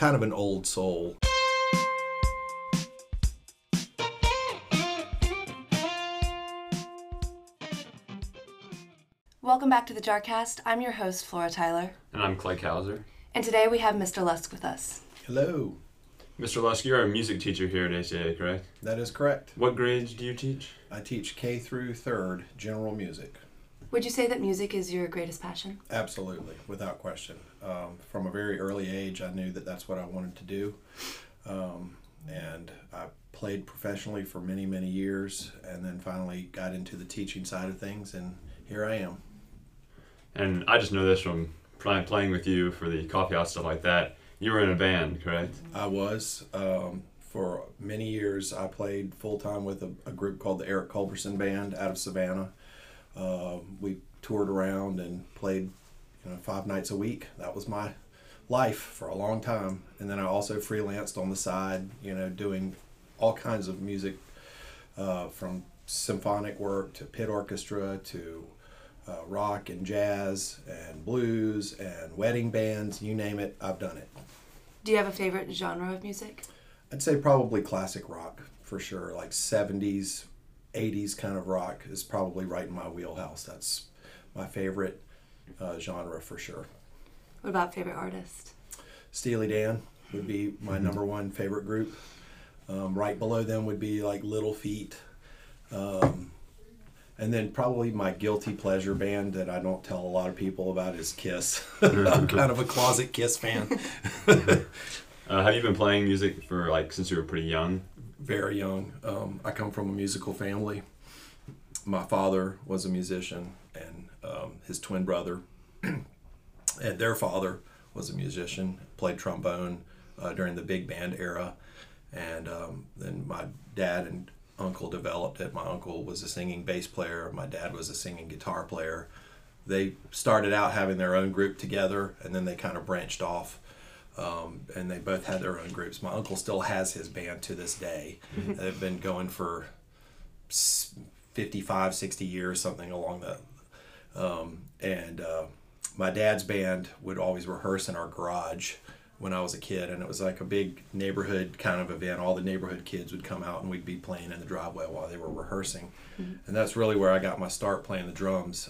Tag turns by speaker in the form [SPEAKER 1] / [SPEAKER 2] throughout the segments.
[SPEAKER 1] kind of an old soul.
[SPEAKER 2] Welcome back to the JARcast. I'm your host, Flora Tyler.
[SPEAKER 3] And I'm Clay Kauser.
[SPEAKER 2] And today we have Mr. Lusk with us.
[SPEAKER 1] Hello.
[SPEAKER 3] Mr. Lusk, you're a music teacher here at ACA, correct?
[SPEAKER 1] That is correct.
[SPEAKER 3] What grades do you teach?
[SPEAKER 1] I teach K through 3rd general music.
[SPEAKER 2] Would you say that music is your greatest passion?
[SPEAKER 1] Absolutely, without question. From a very early age, I knew that that's what I wanted to do. And I played professionally for many, many years, and then finally got into the teaching side of things, and here I am.
[SPEAKER 3] And I just know this from playing with you for the coffee house, stuff like that. You were in a band, correct?
[SPEAKER 1] I was. For many years, I played full-time with a group called the Eric Culberson Band out of Savannah. We toured around and played 5 nights a week. That was my life for a long time. And then I also freelanced on the side, doing all kinds of music, from symphonic work to pit orchestra to rock and jazz and blues and wedding bands, you name it, I've done it.
[SPEAKER 2] Do you have a favorite genre of music?
[SPEAKER 1] I'd say probably classic rock for sure, like 70s, 80s kind of rock is probably right in my wheelhouse. That's my favorite genre for sure.
[SPEAKER 2] What about favorite artist?
[SPEAKER 1] Steely Dan would be my number one favorite group. Right below them would be like Little Feat. And then probably my guilty pleasure band that I don't tell a lot of people about is Kiss. I'm kind of a closet Kiss fan.
[SPEAKER 3] Have you been playing music for since you were pretty young?
[SPEAKER 1] Very young. I come from a musical family. My father was a musician, and his twin brother and their father was a musician, played trombone during the big band era. And then my dad and uncle developed it. My uncle was a singing bass player. My dad was a singing guitar player. They started out having their own group together, and then they kind of branched off. And they both had their own groups. My uncle still has his band to this day. They've been going for 55, 60 years, something along that. My dad's band would always rehearse in our garage when I was a kid, and it was like a big neighborhood kind of event. All the neighborhood kids would come out, and we'd be playing in the driveway while they were rehearsing. And that's really where I got my start playing the drums.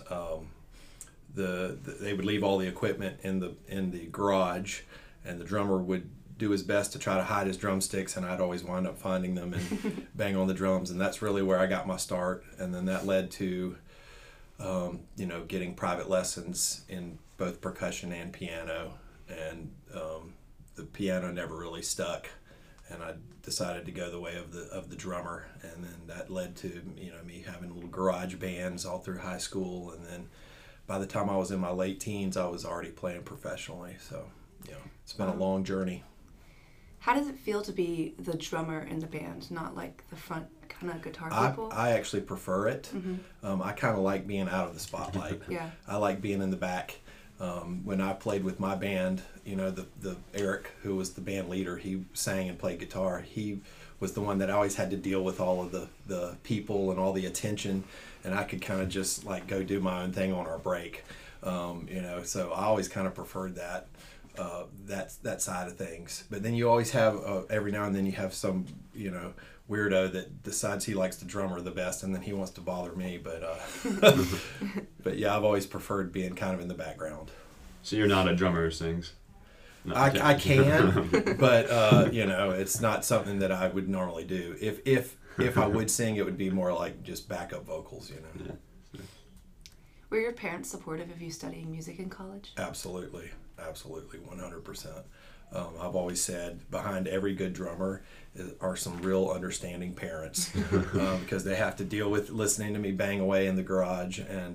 [SPEAKER 1] They would leave all the equipment in the garage, and the drummer would do his best to try to hide his drumsticks, and I'd always wind up finding them and bang on the drums. And that's really where I got my start. And then that led to getting private lessons in both percussion and piano. And the piano never really stuck, and I decided to go the way of the drummer. And then that led to me having little garage bands all through high school. And then by the time I was in my late teens, I was already playing professionally. So it's been a long journey.
[SPEAKER 2] How does it feel to be the drummer in the band, not like the front kind of guitar people?
[SPEAKER 1] I actually prefer it. I kind of like being out of the spotlight.
[SPEAKER 2] Yeah.
[SPEAKER 1] I like being in the back. When I played with my band, the Eric, who was the band leader, he sang and played guitar. He was the one that always had to deal with all of the people and all the attention, and I could kind of just go do my own thing on our break. So I always kind of preferred that side of things. But then you always have every now and then you have some weirdo that decides he likes the drummer the best, and then he wants to bother me. But yeah, I've always preferred being kind of in the background.
[SPEAKER 3] So you're not a drummer who sings? No,
[SPEAKER 1] I can, but it's not something that I would normally do. If I would sing, it would be more like just backup vocals.
[SPEAKER 3] Yeah.
[SPEAKER 2] Were your parents supportive of you studying music in college?
[SPEAKER 1] Absolutely, 100%. I've always said behind every good drummer are some real understanding parents, because they have to deal with listening to me bang away in the garage. And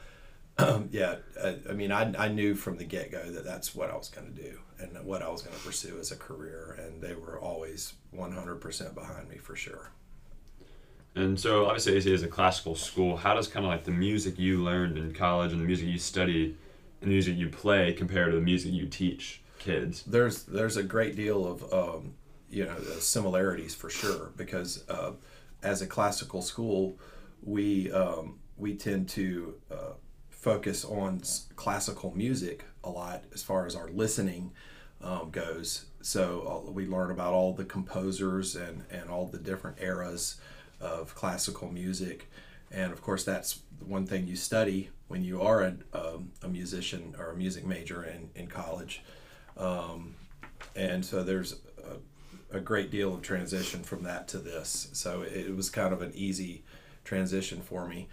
[SPEAKER 1] I knew from the get-go that that's what I was going to do and what I was going to pursue as a career, and they were always 100% behind me for sure.
[SPEAKER 3] And so obviously ACA is a classical school. How does kind of the music you learned in college and the music you studied and the music you play compare to the music you teach kids?
[SPEAKER 1] There's a great deal of similarities for sure, because as a classical school, we tend to focus on classical music a lot as far as our listening. goes. So we learn about all the composers and all the different eras of classical music. And of course, that's one thing you study when you are a musician or a music major in college. And so there's a great deal of transition from that to this. So it was kind of an easy transition for me.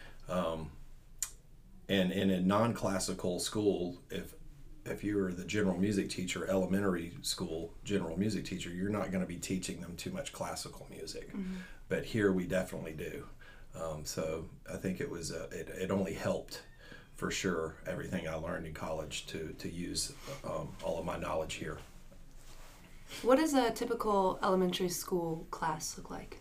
[SPEAKER 1] And in a non-classical school, if you were the general music teacher, elementary school general music teacher, you're not going to be teaching them too much classical music. Mm-hmm. But here we definitely do. So I think it was it only helped for sure, everything I learned in college to use all of my knowledge here.
[SPEAKER 2] What does a typical elementary school class look like?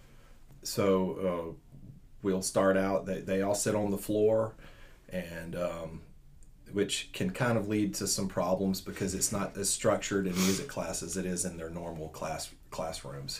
[SPEAKER 1] So we'll start out, they all sit on the floor, and which can kind of lead to some problems because it's not as structured in music class as it is in their normal classrooms.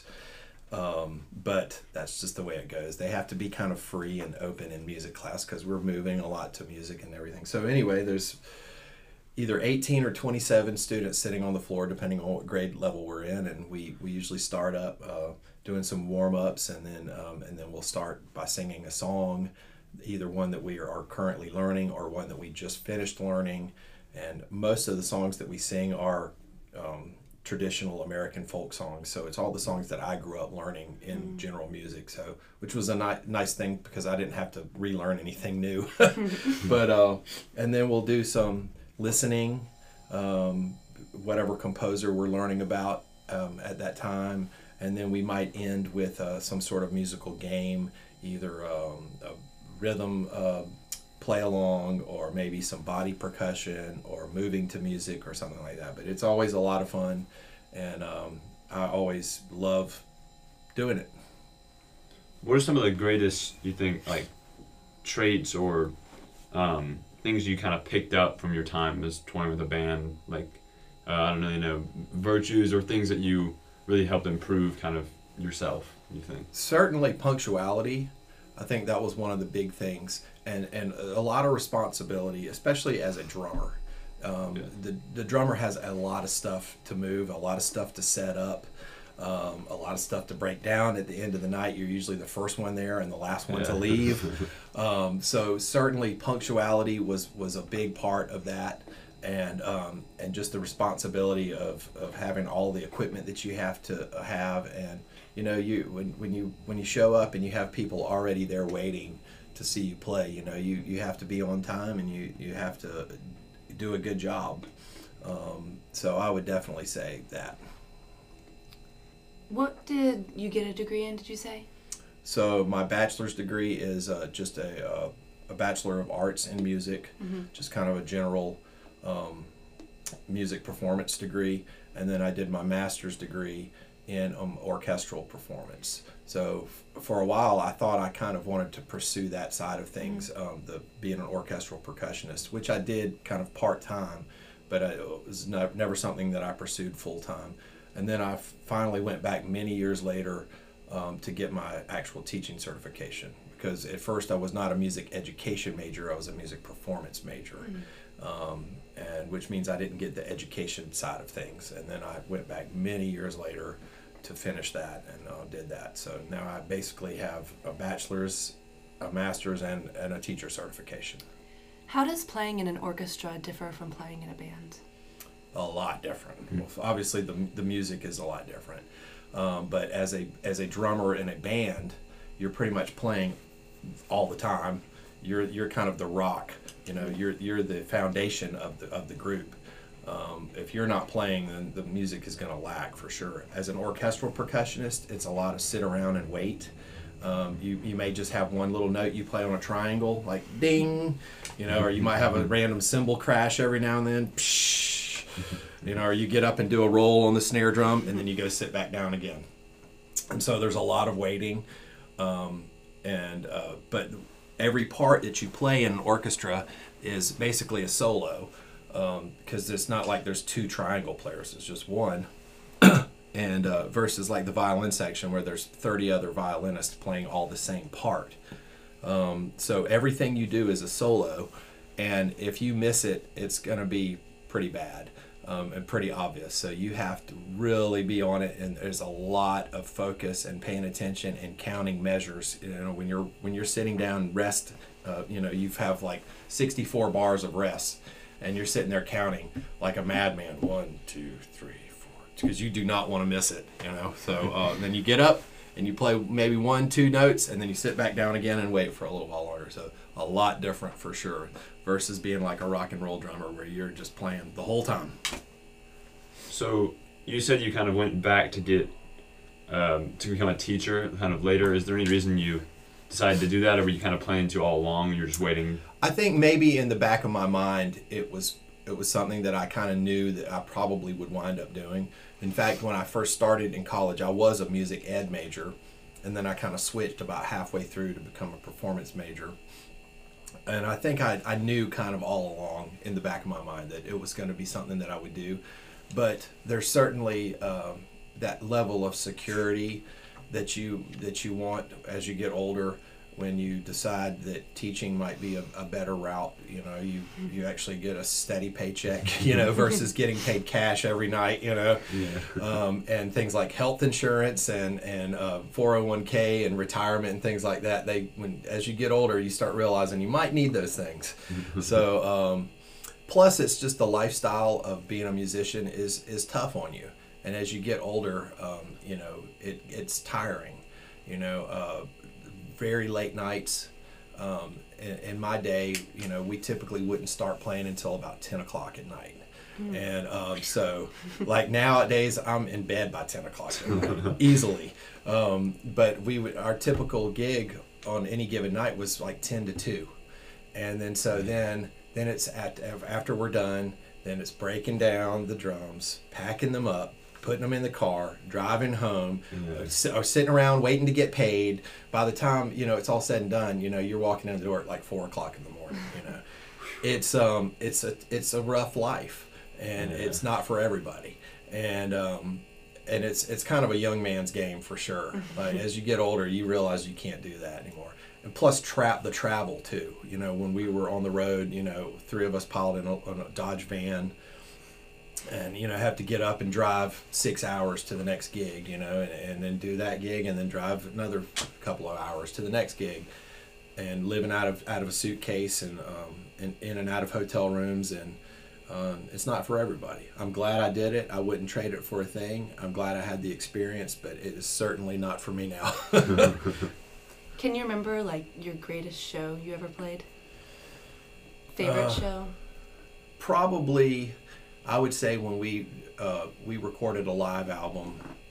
[SPEAKER 1] But that's just the way it goes. They have to be kind of free and open in music class because we're moving a lot to music and everything. So anyway, there's either 18 or 27 students sitting on the floor depending on what grade level we're in, and we usually start up doing some warm-ups, and then we'll start by singing a song, either one that we are currently learning or one that we just finished learning. And most of the songs that we sing are traditional American folk songs, so it's all the songs that I grew up learning in general music, so which was a nice thing because I didn't have to relearn anything new. But and then we'll do some listening, whatever composer we're learning about at that time, and then we might end with some sort of musical game, either a rhythm play along, or maybe some body percussion, or moving to music or something like that. But it's always a lot of fun, and I always love doing it.
[SPEAKER 3] What are some of the greatest, you think, like traits or things you kind of picked up from your time as touring with a band? Like I don't really know, virtues or things that you really helped improve kind of yourself, you think? Certainly
[SPEAKER 1] punctuality. I think that was one of the big things, and a lot of responsibility, especially as a drummer. The drummer has a lot of stuff to move, a lot of stuff to set up, a lot of stuff to break down. At the end of the night, you're usually the first one there and the last one to leave. So certainly punctuality was a big part of that, and just the responsibility of having all the equipment that you have to have. And you know, when you show up and you have people already there waiting to see you play, you know, you have to be on time, and you have to do a good job. So I would definitely say that.
[SPEAKER 2] What did you get a degree in, did you say?
[SPEAKER 1] So my bachelor's degree is just a Bachelor of Arts in Music, just kind of a general music performance degree. And then I did my master's degree in orchestral performance. So for a while I thought I kind of wanted to pursue that side of things, being an orchestral percussionist, which I did kind of part-time, but it was never something that I pursued full-time. And then I finally went back many years later to get my actual teaching certification, because at first I was not a music education major, I was a music performance major. And which means I didn't get the education side of things. And then I went back many years later to finish that, and did that. So now I basically have a bachelor's, a master's, and a teacher certification.
[SPEAKER 2] How does playing in an orchestra differ from playing in a band?
[SPEAKER 1] A lot different. Well, obviously the music is a lot different, but as a drummer in a band, you're pretty much playing all the time. You're kind of the rock, you know. You're the foundation of the group. If you're not playing, then the music is going to lag for sure. As an orchestral percussionist, it's a lot of sit around and wait. You may just have one little note you play on a triangle, like ding, you know, or you might have a random cymbal crash every now and then, psh, you know, or you get up and do a roll on the snare drum, and then you go sit back down again. And so there's a lot of waiting, but every part that you play in an orchestra is basically a solo, because it's not like there's two triangle players, it's just one. And versus like the violin section where there's 30 other violinists playing all the same part. So everything you do is a solo, and if you miss it, it's going to be pretty bad. and pretty obvious. So you have to really be on it, and there's a lot of focus and paying attention and counting measures. You know, when you're sitting down and rest, you know, you have like 64 bars of rest, and you're sitting there counting like a madman, 1, 2, 3, 4, because you do not want to miss it. You know, so then you get up and you play maybe 1, 2 notes, and then you sit back down again and wait for a little while longer. So a lot different for sure, versus being like a rock and roll drummer where you're just playing the whole time.
[SPEAKER 3] So you said you kind of went back to get to become a teacher kind of later. Is there any reason you decided to do that, or were you kind of planning to all along and you're just waiting?
[SPEAKER 1] I think maybe in the back of my mind it was something that I kind of knew that I probably would wind up doing. In fact, when I first started in college, I was a music ed major, and then I kind of switched about halfway through to become a performance major. And I think I knew kind of all along in the back of my mind that it was going to be something that I would do. But there's certainly that level of security that you want as you get older, when you decide that teaching might be a better route. You know, you actually get a steady paycheck, you know, versus getting paid cash every night, you know. Yeah. And things like health insurance and 401k and retirement and things like that, as you get older, you start realizing you might need those things. So plus it's just the lifestyle of being a musician is tough on you, and as you get older, you know, it's tiring, you know. Very late nights. In my day, you know, we typically wouldn't start playing until about 10 o'clock at night. And so like nowadays I'm in bed by 10 o'clock at night, easily. But our typical gig on any given night was like 10 to 2. And then so then it's after we're done, then it's breaking down the drums, packing them up, putting them in the car, driving home, or sitting around waiting to get paid. By the time, you know, it's all said and done, you know, you're walking in the door at like 4 o'clock in the morning. You know, it's a rough life, and it's not for everybody. And it's kind of a young man's game for sure. Like, as you get older, you realize you can't do that anymore. And plus the travel too. You know, when we were on the road, you know, 3 of us piled in a Dodge van, and, you know, have to get up and drive 6 hours to the next gig, you know, and then do that gig, and then drive another couple of hours to the next gig, and living out of a suitcase, and in and out of hotel rooms, and it's not for everybody. I'm glad I did it. I wouldn't trade it for a thing. I'm glad I had the experience, but it is certainly not for me now.
[SPEAKER 2] Can you remember like your greatest show you ever played? Favorite show?
[SPEAKER 1] Probably, I would say when we recorded a live album.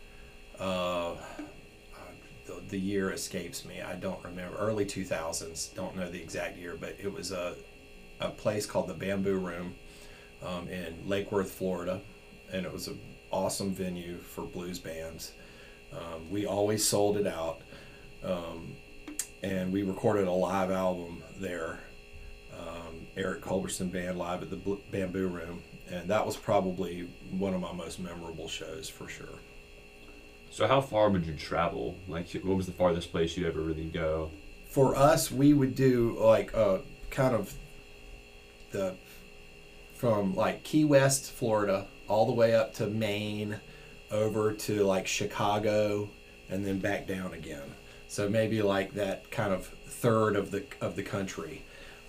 [SPEAKER 1] The year escapes me. I don't remember. Early 2000s. Don't know the exact year, but it was a place called the Bamboo Room in Lake Worth, Florida, and it was an awesome venue for blues bands. We always sold it out, and we recorded a live album there. Eric Culberson Band live at the Bamboo Room, and that was probably one of my most memorable shows for sure.
[SPEAKER 3] So how far would you travel? Like, what was the farthest place you'd ever really go?
[SPEAKER 1] For us, we would do like kind of from like Key West, Florida, all the way up to Maine, over to like Chicago, and then back down again. So maybe like that kind of third of the country.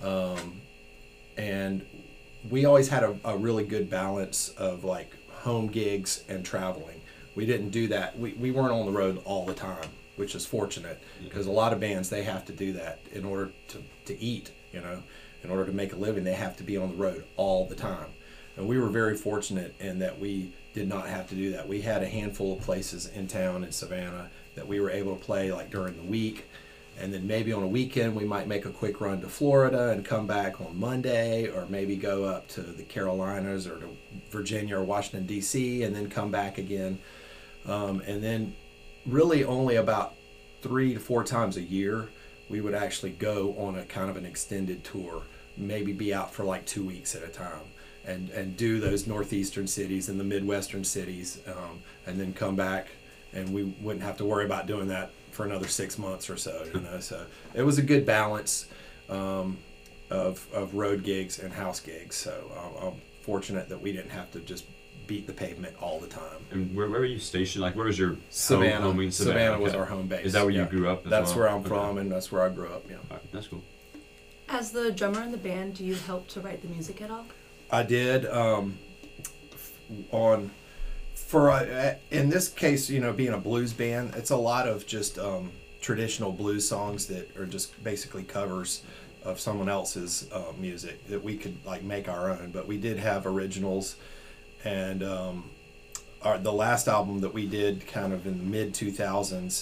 [SPEAKER 1] And we always had a really good balance of like home gigs and traveling. We didn't do that. We weren't on the road all the time, which is fortunate, because a lot of bands, they have to do that in order to eat, you know. In order to make a living, they have to be on the road all the time. And we were very fortunate in that we did not have to do that. We had a handful of places in town in Savannah that we were able to play like during the week. And then maybe on a weekend, we might make a quick run to Florida and come back on Monday, or maybe go up to the Carolinas or to Virginia or Washington, D.C., and then come back again. And then really only about 3 to 4 times a year, we would actually go on a kind of an extended tour, maybe be out for like 2 weeks at a time, and do those northeastern cities and the midwestern cities, and then come back, and we wouldn't have to worry about doing that for another 6 months or so, you know. So it was a good balance of road gigs and house gigs. So I'm fortunate that we didn't have to just beat the pavement all the time.
[SPEAKER 3] And where were you stationed? Like, where was your
[SPEAKER 1] Savannah.
[SPEAKER 3] home in
[SPEAKER 1] Savannah was
[SPEAKER 3] okay.
[SPEAKER 1] our home base.
[SPEAKER 3] Is that where
[SPEAKER 1] yeah.
[SPEAKER 3] you grew up as
[SPEAKER 1] That's
[SPEAKER 3] well?
[SPEAKER 1] where I'm
[SPEAKER 3] Okay.
[SPEAKER 1] from, and that's where I grew up, yeah.
[SPEAKER 3] All right, that's cool.
[SPEAKER 2] As the drummer in the band, do you help to write the music at all?
[SPEAKER 1] I did in this case, you know, being a blues band, it's a lot of just traditional blues songs that are just basically covers of someone else's music that we could like make our own. But we did have originals, and the last album that we did, kind of in the mid 2000s,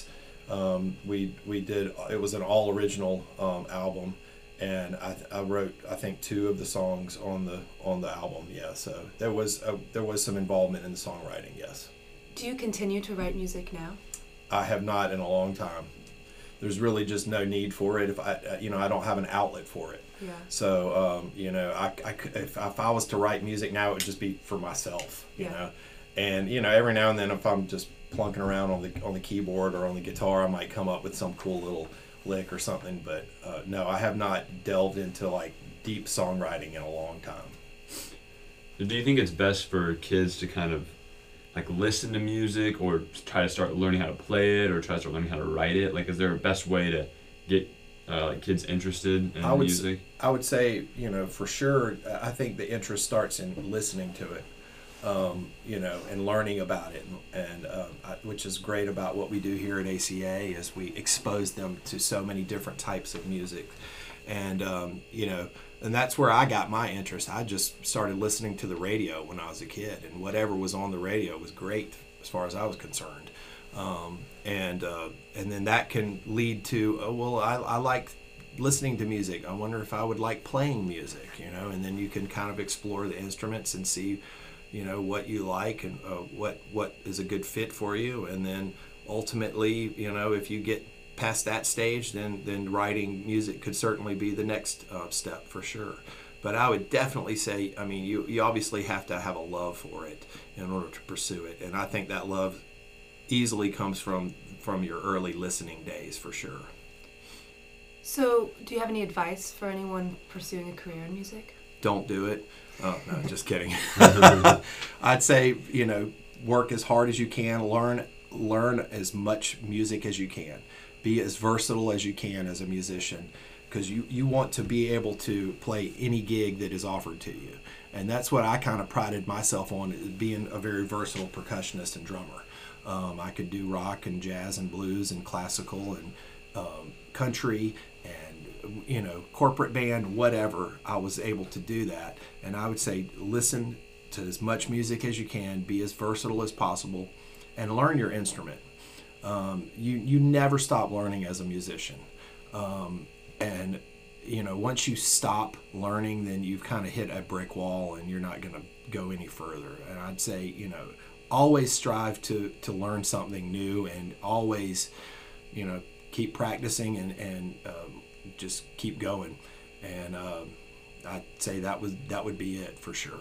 [SPEAKER 1] we did, it was an all original album. And I wrote, I think, 2 of the songs on the album. Yeah, so there was some involvement in the songwriting. Yes.
[SPEAKER 2] Do you continue to write music now?
[SPEAKER 1] I have not in a long time. There's really just no need for it. If I don't have an outlet for it.
[SPEAKER 2] Yeah.
[SPEAKER 1] So if I was to write music now, it would just be for myself. You know, and every now and then, if I'm just plunking around on the keyboard or on the guitar, I might come up with some cool little lick or something, but no, I have not delved into like deep songwriting in a long time.
[SPEAKER 3] Do you think it's best for kids to kind of like listen to music, or try to start learning how to play it, or try to start learning how to write it? Like, is there a best way to get like kids interested in music?
[SPEAKER 1] I would say, for sure, I think the interest starts in listening to it. And learning about it, and which is great about what we do here at ACA is we expose them to so many different types of music, and and that's where I got my interest. I just started listening to the radio when I was a kid, and whatever was on the radio was great as far as I was concerned, and then that can lead to I like listening to music. I wonder if I would like playing music, and then you can kind of explore the instruments and see what you like and what is a good fit for you, and then ultimately, if you get past that stage, then writing music could certainly be the next step for sure. But I would definitely say, you obviously have to have a love for it in order to pursue it, and I think that love easily comes from your early listening days for sure.
[SPEAKER 2] So, do you have any advice for anyone pursuing a career in music?
[SPEAKER 1] Don't do it. Oh, no, just kidding. I'd say, work as hard as you can, learn as much music as you can, be as versatile as you can as a musician, because you want to be able to play any gig that is offered to you. And that's what I kind of prided myself on, being a very versatile percussionist and drummer. I could do rock and jazz and blues and classical and country and corporate band, whatever. I was able to do that. And I would say listen to as much music as you can, be as versatile as possible, and learn your instrument. You never stop learning as a musician. And once you stop learning, then you've kind of hit a brick wall and you're not going to go any further. And I'd say, always strive to learn something new, and always, keep practicing and just keep going. And I'd say that would be it for sure.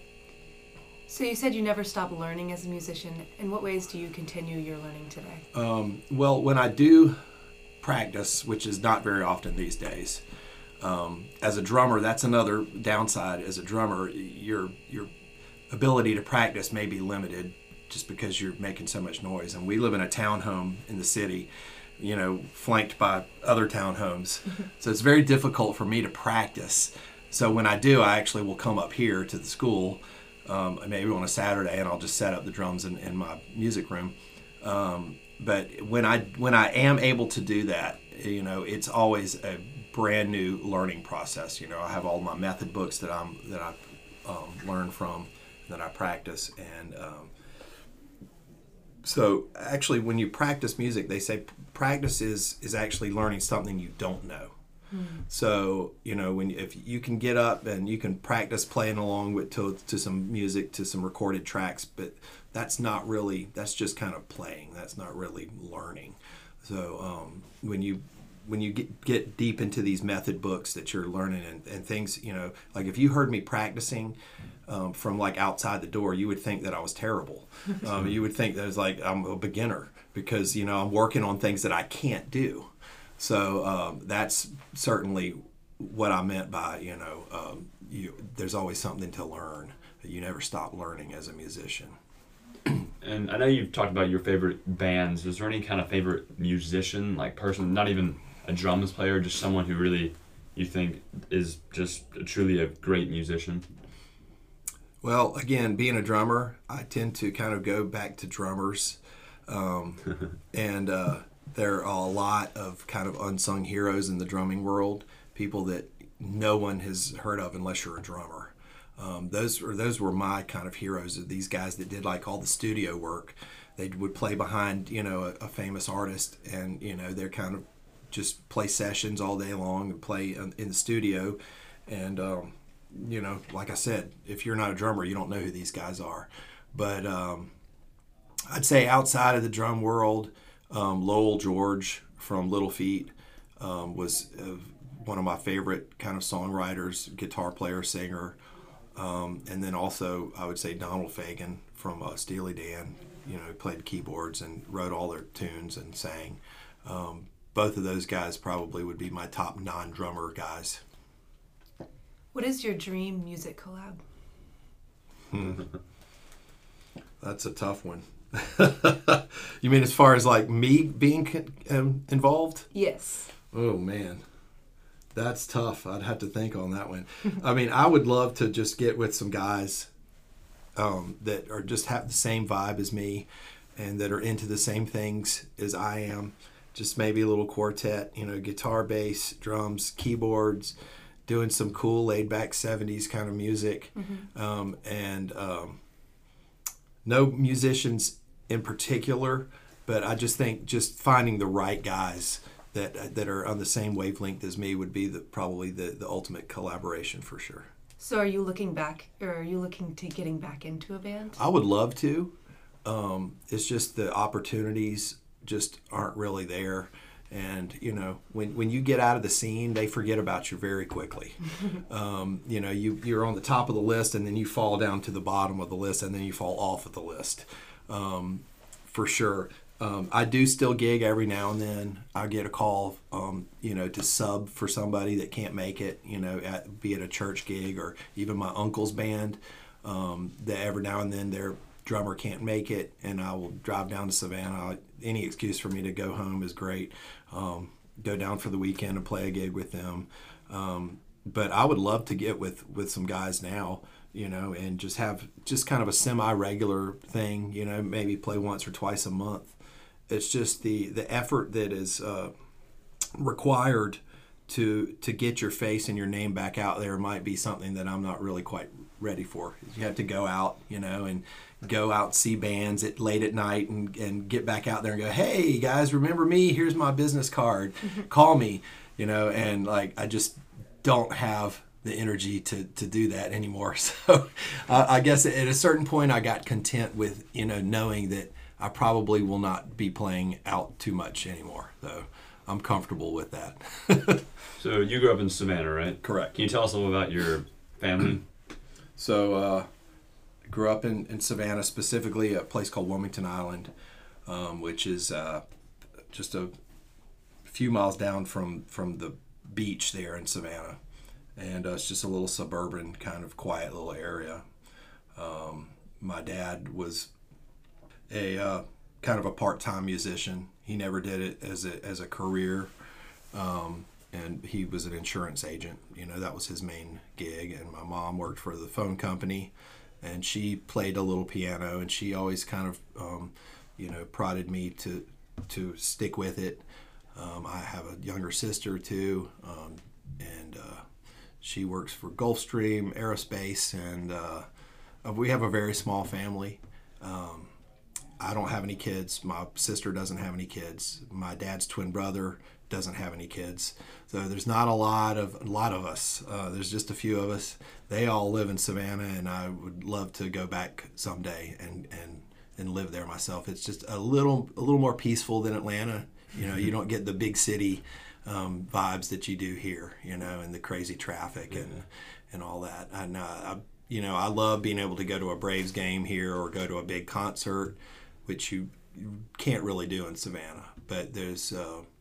[SPEAKER 2] So you said you never stop learning as a musician. In what ways do you continue your learning today?
[SPEAKER 1] Well, when I do practice, which is not very often these days, as a drummer, that's another downside. As a drummer, your ability to practice may be limited just because you're making so much noise. And we live in a townhome in the city, flanked by other townhomes. So it's very difficult for me to practice. So when I do, I actually will come up here to the school, maybe on a Saturday, and I'll just set up the drums in my music room. But when I am able to do that, it's always a brand new learning process. I have all my method books that I learn from, that I practice, and so actually when you practice music, they say practice is actually learning something you don't know. So if you can get up and you can practice playing along to some music, to some recorded tracks, but that's just kind of playing. That's not really learning. So when you get deep into these method books that you're learning and things, like if you heard me practicing from like outside the door, you would think that I was terrible. You would think that it's like I'm a beginner because I'm working on things that I can't do. So that's certainly what I meant by there's always something to learn. you never stop learning as a musician.
[SPEAKER 3] And I know you've talked about your favorite bands. Is there any kind of favorite musician, like person, not even a drums player, just someone who really you think is just truly a great musician?
[SPEAKER 1] Well, again, being a drummer, I tend to kind of go back to drummers. And there are a lot of kind of unsung heroes in the drumming world, people that no one has heard of unless you're a drummer. Those were my kind of heroes, of these guys that did like all the studio work. They would play behind, a famous artist, and they're kind of just play sessions all day long and play in the studio. And like I said, if you're not a drummer, you don't know who these guys are. But I'd say outside of the drum world, Lowell George from Little Feat was one of my favorite kind of songwriters, guitar player, singer. And then also I would say Donald Fagen from Steely Dan, played keyboards and wrote all their tunes and sang. Both of those guys probably would be my top non-drummer guys.
[SPEAKER 2] What is your dream music collab?
[SPEAKER 1] That's a tough one. You mean as far as like me being involved?
[SPEAKER 2] Yes.
[SPEAKER 1] Oh man, that's tough. I'd have to think on that one. I mean, I would love to just get with some guys that are just have the same vibe as me and that are into the same things as I am. Just maybe a little quartet, guitar, bass, drums, keyboards, doing some cool laid back 70s kind of music. And no musicians in particular, but I just think just finding the right guys that are on the same wavelength as me would be probably the ultimate collaboration for sure.
[SPEAKER 2] So are you looking back, or are you looking to getting back into a band?
[SPEAKER 1] I would love to. It's just the opportunities just aren't really there. And, when you get out of the scene, they forget about you very quickly. You're on the top of the list, and then you fall down to the bottom of the list, and then you fall off of the list, for sure. I do still gig every now and then. I get a call, to sub for somebody that can't make it, be it a church gig or even my uncle's band, that every now and then their drummer can't make it, and I will drive down to Savannah. Any excuse for me to go home is great. Go down for the weekend and play a gig with them. But I would love to get with some guys now, and just have just kind of a semi-regular thing, maybe play once or twice a month. It's just the effort that is required to get your face and your name back out there might be something that I'm not really quite ready for. You have to go out, and go out and see bands late at night and get back out there and go, hey guys, remember me? Here's my business card. Call me, and like I just don't have the energy to do that anymore. So I guess at a certain point I got content with, knowing that I probably will not be playing out too much anymore. So I'm comfortable with that.
[SPEAKER 3] So you grew up in Savannah, right?
[SPEAKER 1] Correct.
[SPEAKER 3] Can you tell us a little about your family?
[SPEAKER 1] So grew up in Savannah, specifically a place called Wilmington Island, which is just a few miles down from the beach there in Savannah. And it's just a little suburban, kind of quiet little area. My dad was a kind of a part-time musician. He never did it as a career. And he was an insurance agent. That was his main gig. And my mom worked for the phone company, and she played a little piano, and she always kind of, prodded me to stick with it. I have a younger sister too, and she works for Gulfstream Aerospace, and we have a very small family. I don't have any kids. My sister doesn't have any kids. My dad's twin brother doesn't have any kids. So there's not a lot of us. There's just a few of us. They all live in Savannah, and I would love to go back someday and live there myself. It's just a little more peaceful than Atlanta. You don't get the big city vibes that you do here, and the crazy traffic and all that. And I love being able to go to a Braves game here or go to a big concert, which you can't really do in Savannah. But there's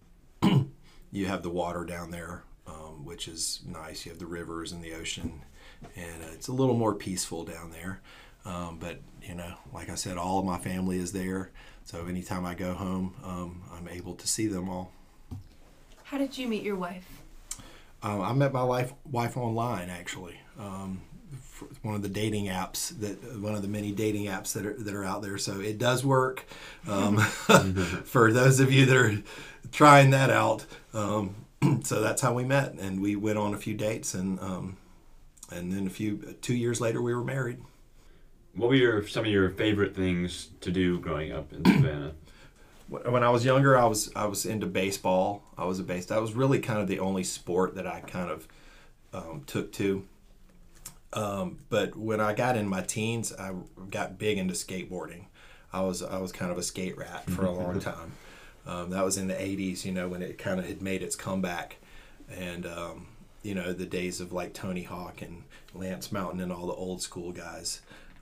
[SPEAKER 1] you have the water down there, which is nice. You have the rivers and the ocean, and it's a little more peaceful down there. But like I said, all of my family is there, so anytime I go home, I'm able to see them all.
[SPEAKER 2] How did you meet your wife?
[SPEAKER 1] I met my wife online, actually. One of the dating apps one of the many dating apps that are out there. So it does work. For those of you that are trying that out, so that's how we met, and we went on a few dates, and then 2 years later we were married.
[SPEAKER 3] What were some of your favorite things to do growing up in Savannah?
[SPEAKER 1] When I was younger, I was into baseball. That was really kind of the only sport that I kind of took to. But when I got in my teens, I got big into skateboarding. I was kind of a skate rat for a long time. That was in the 80s, when it kind of had made its comeback. And, the days of like Tony Hawk and Lance Mountain and all the old school guys.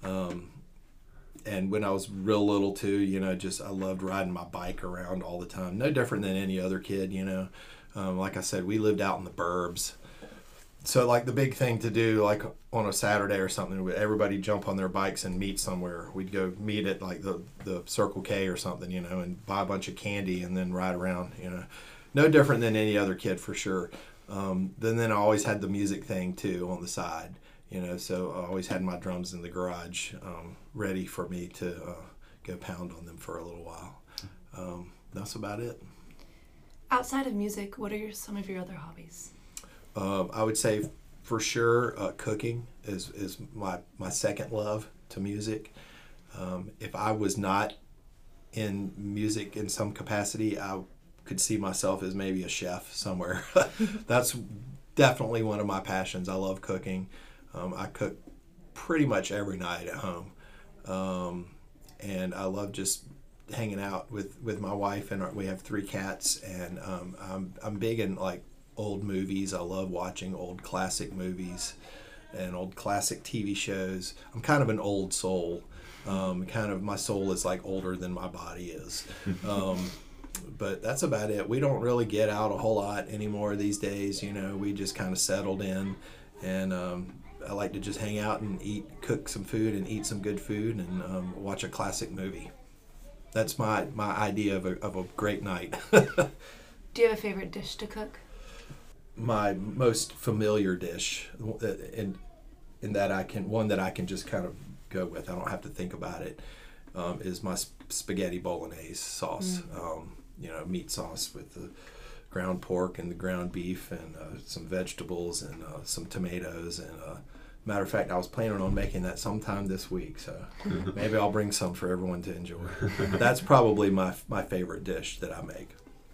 [SPEAKER 1] And when I was real little too, I loved riding my bike around all the time. No different than any other kid, Like I said, we lived out in the burbs. So like the big thing to do, like on a Saturday or something, everybody jump on their bikes and meet somewhere. We'd go meet at like the Circle K or something, and buy a bunch of candy and then ride around, No different than any other kid for sure. Then I always had the music thing too on the side. So I always had my drums in the garage ready for me to go pound on them for a little while. That's about it.
[SPEAKER 2] Outside of music, what are some of your other hobbies?
[SPEAKER 1] I would say for sure cooking is my second love to music. If I was not in music in some capacity, I could see myself as maybe a chef somewhere. That's definitely one of my passions. I love cooking. I cook pretty much every night at home, and I love just hanging out with my wife, and we have 3 cats, and I'm big in like old movies. I love watching old classic movies and old classic TV shows. I'm kind of an old soul. My soul is like older than my body is. But that's about it. We don't really get out a whole lot anymore these days. We just kind of settled in, and I like to just hang out and cook some food and eat some good food, and watch a classic movie. That's my idea of a great night.
[SPEAKER 2] Do you have a favorite dish to cook?
[SPEAKER 1] My most familiar dish, in that one that I can just kind of go with, I don't have to think about it, is my spaghetti bolognese sauce. Meat sauce with the ground pork and the ground beef, and some vegetables and some tomatoes. And matter of fact, I was planning on making that sometime this week, so maybe I'll bring some for everyone to enjoy. That's probably my favorite dish that I make.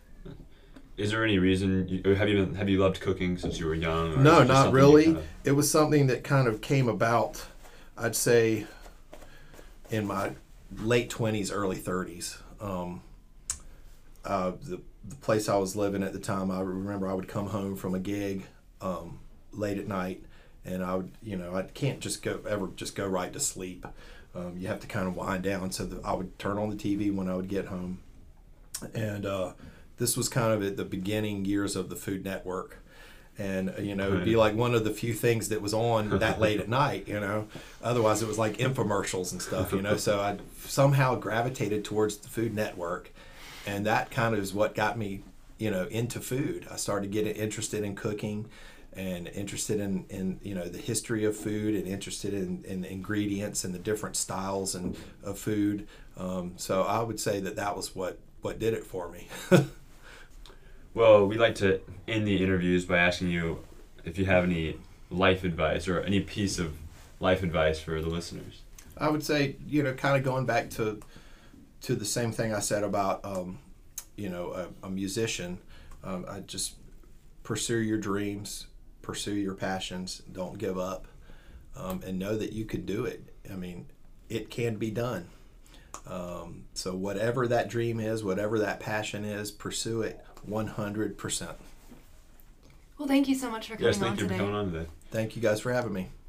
[SPEAKER 3] Is there any reason, have you loved cooking since you were young? Or
[SPEAKER 1] no, not really. It was something that kind of came about, I'd say, in my late 20s, early 30s. The place I was living at the time, I remember I would come home from a gig late at night, and I would, I can't just go right to sleep. You have to kind of wind down. So I would turn on the TV when I would get home, and this was kind of at the beginning years of the Food Network. And, it'd be like one of the few things that was on that late at night, Otherwise, it was like infomercials and stuff, So I somehow gravitated towards the Food Network. And that kind of is what got me, into food. I started getting interested in cooking, and interested in the history of food, and interested in ingredients and the different styles of food. So I would say that was what did it for me.
[SPEAKER 3] Well, we like to end the interviews by asking you if you have any life advice or any piece of life advice for the listeners.
[SPEAKER 1] I would say, kind of going back to the same thing I said about, a musician. I just pursue your dreams, pursue your passions, don't give up, and know that you could do it. I mean, it can be done. So whatever that dream is, whatever that passion is, pursue it 100%.
[SPEAKER 2] Well, thank you so much for coming on today.
[SPEAKER 3] Yes, thank you for coming on today.
[SPEAKER 1] Thank you guys for having me.